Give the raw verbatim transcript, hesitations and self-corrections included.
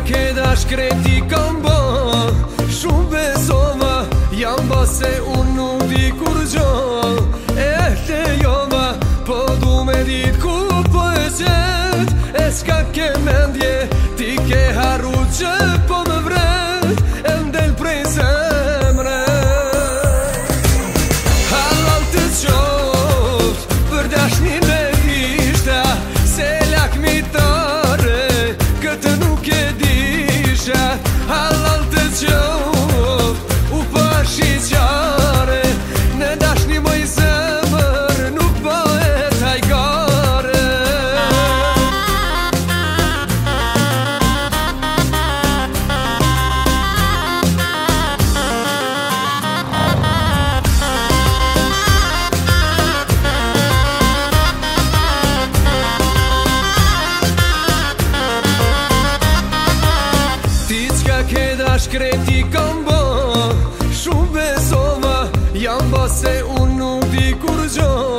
ke dash kreti kam bo, shumë besova, jam ba se unë nuk di kur gjo. E te jova, po du me dit ku po e qet, e s'ka ke mendje, ti ke haru që po më vret, e ndel prej zemre. Halal të qoft, për dashnin e ishta, se lakmitare, këtë nuk e disha. Halal të qoft, u pashi qare, në dashni moj zemër, nuk bëhet hajgare. Ti qka ke dash kreti kam bo, shumë besova, jam ba se unë nuk di kur gjo.